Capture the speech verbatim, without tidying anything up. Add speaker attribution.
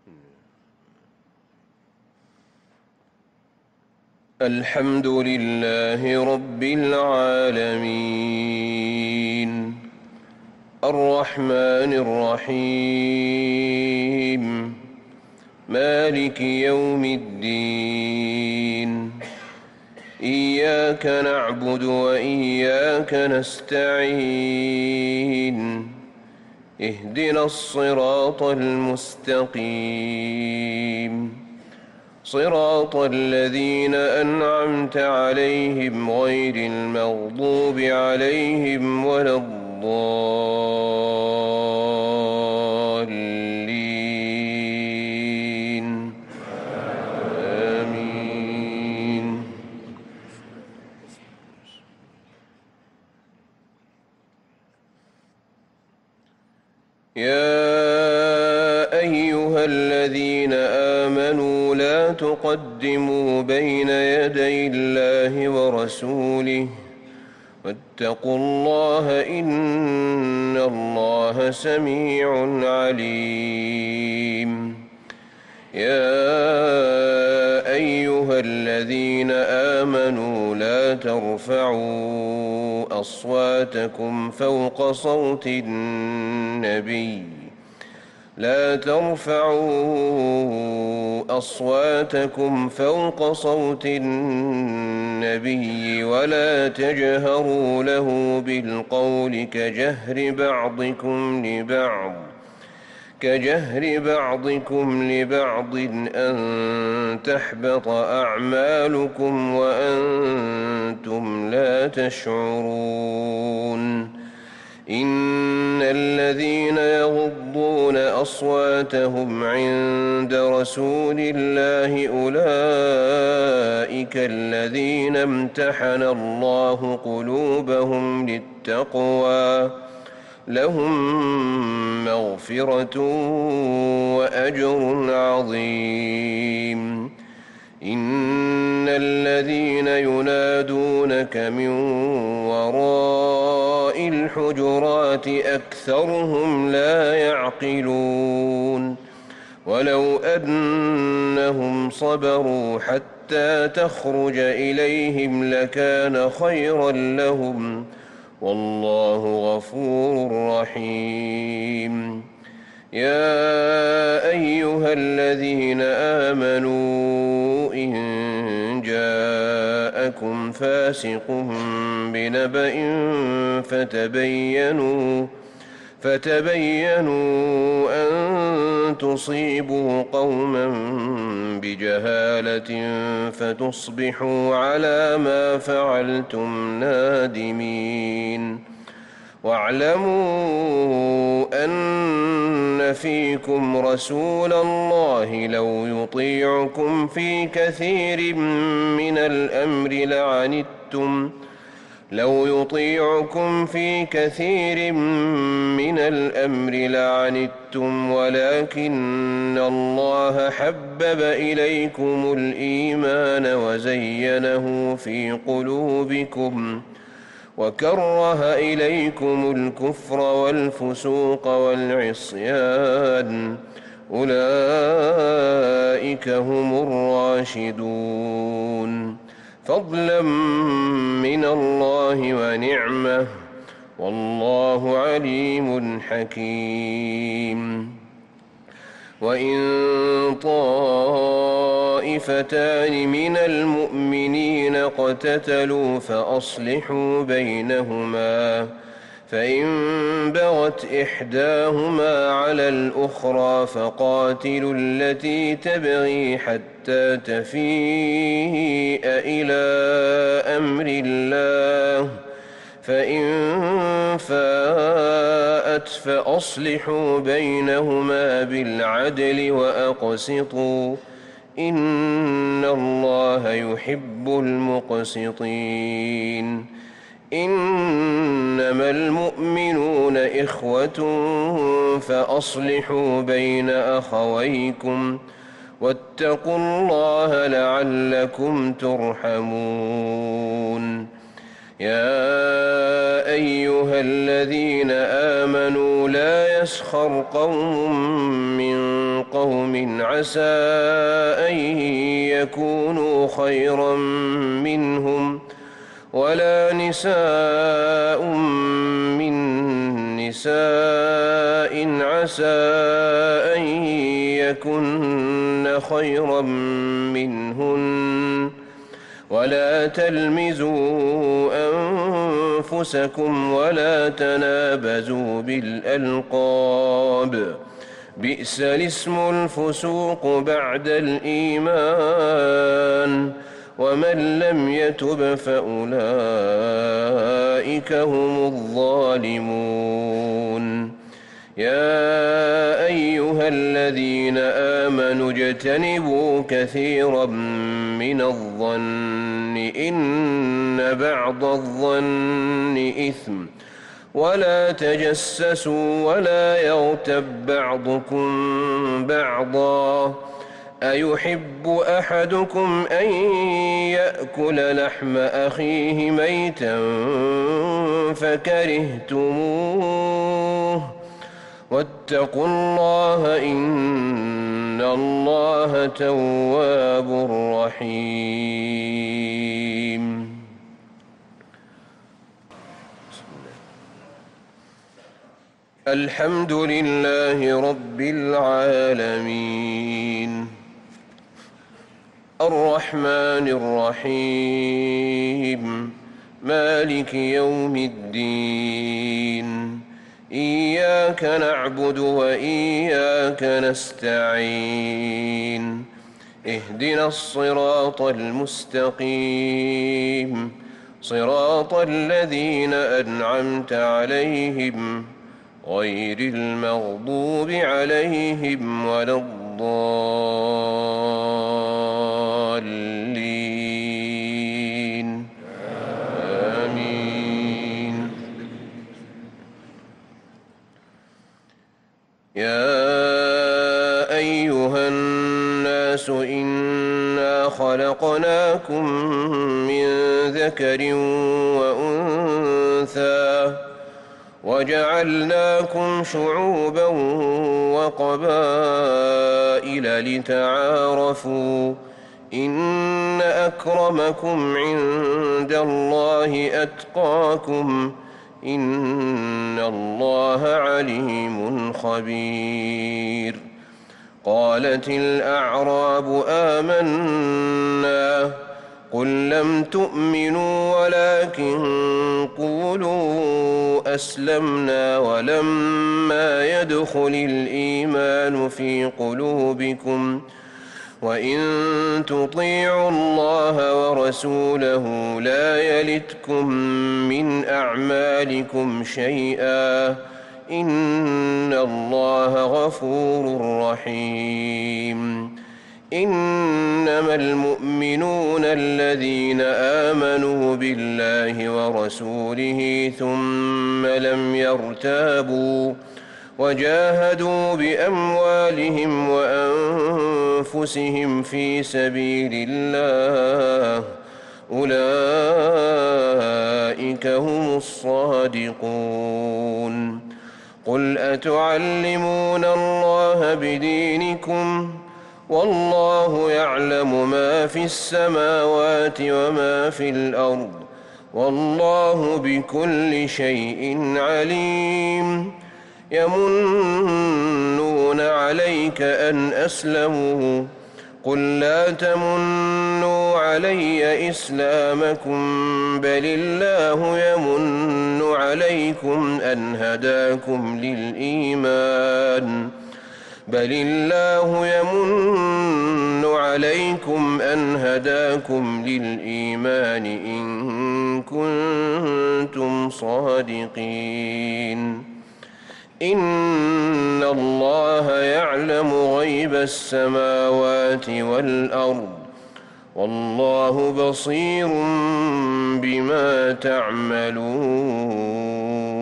Speaker 1: الحمد لله رب العالمين الرحمن الرحيم مالك يوم الدين إياك نعبد وإياك نستعين اهدنا الصراط المستقيم صراط الذين أنعمت عليهم غير المغضوب عليهم ولا الضالين آمين. يا أيها الذين آمنوا لا تقدموا بين يدي الله ورسوله واتقوا الله إن الله سميع عليم. يا أيها الذين آمنوا لا ترفعوا أصواتكم فوق صوت النبي لا ترفعوا أصواتكم فوق صوت النبي ولا تجهروا له بالقول كجهر بعضكم لبعض كجهر بعضكم لبعض أن تحبط أعمالكم وأنتم لا تشعرون. إن الذين يغضون أصواتهم عند رسول الله أولئك الذين امتحن الله قلوبهم للتقوى لهم مغفرة وأجر عظيم. إن الذين ينادونك من وراء الحجرات أكثرهم لا يعقلون. ولو أنهم صبروا حتى تخرج إليهم لكان خيرا لهم والله غفور رحيم. يا أيها الذين آمنوا إن جاءكم فاسق بنبأ فتبينوا فتبينوا أن تصيبوا قوما بجهالة فتصبحوا على ما فعلتم نادمين. واعلموا أن فيكم رسول الله لو يطيعكم في كثير من الأمر لعنتم لو يطيعكم في كثير من الأمر لعنتم ولكن الله حبب إليكم الإيمان وزينه في قلوبكم وكره إليكم الكفر والفسوق والعصيان أولئك هم الراشدون فضلا من الله ونعمة والله عليم حكيم. وإن طائفتان من المؤمنين اقتتلوا فأصلحوا بينهما فإن بغت إحداهما على الأخرى فقاتلوا التي تبغي حتى تفيء إلى أمر الله فإن فاءت فأصلحوا بينهما بالعدل وأقسطوا إن الله يحب المقسطين. إنما المؤمنون إخوة فأصلحوا بين أخويكم واتقوا الله لعلكم ترحمون. يا أيها الذين آمنوا لا يسخر قوم من قوم عسى أن يكونوا خيرا منهم ولا نساء من نساء عسى أن يكن خيرا منهن ولا تلمزوا أنفسكم ولا تنابزوا بالألقاب بئس الاسم الفسوق بعد الإيمان ومن لم يتب فأولئك هم الظالمون يا أيها الذين آمنوا اجتنبوا كثيرا من الظن إن بعض الظن إثم ولا تجسسوا ولا يغتب بعضكم بعضا أيحب أحدكم أن يأكل لحم أخيه ميتا فكرهتموه واتقوا الله إن الله تواب رحيم. الحمد لله رب العالمين الرحمن الرحيم مالك يوم الدين إياك نعبد وإياك نستعين اهدنا الصراط المستقيم صراط الذين أنعمت عليهم غير المغضوب عليهم ولا الضالين آمين. يا أيها الناس إنا خلقناكم من ذكر وأنثى وجعلناكم شعوبا وقبائل لتعارفوا إن أكرمكم عند الله أتقاكم إن الله عليم خبير. قالت الأعراب آمنا قل لم تؤمنوا ولكن قولوا أسلمنا ولما يدخل الإيمان في قلوبكم وإن تطيعوا الله ورسوله لا يلتكم من أعمالكم شيئا إن الله غفور رحيم. إنما المؤمنون الذين آمنوا بالله ورسوله ثم لم يرتابوا وجاهدوا بأموالهم وأنفسهم في سبيل الله أولئك هم الصادقون. قل أتعلمون الله بدينكم والله يعلم ما في السماوات وما في الأرض والله بكل شيء عليم. يمنون عليك أن أسلموا قل لا تمنوا علي إسلامكم بل الله يمن عليكم أن هداكم للإيمان بل الله يمن عليكم أن هداكم للإيمان إن كنتم صادقين. إن الله يعلم غيب السماوات والأرض والله بصير بما تعملون.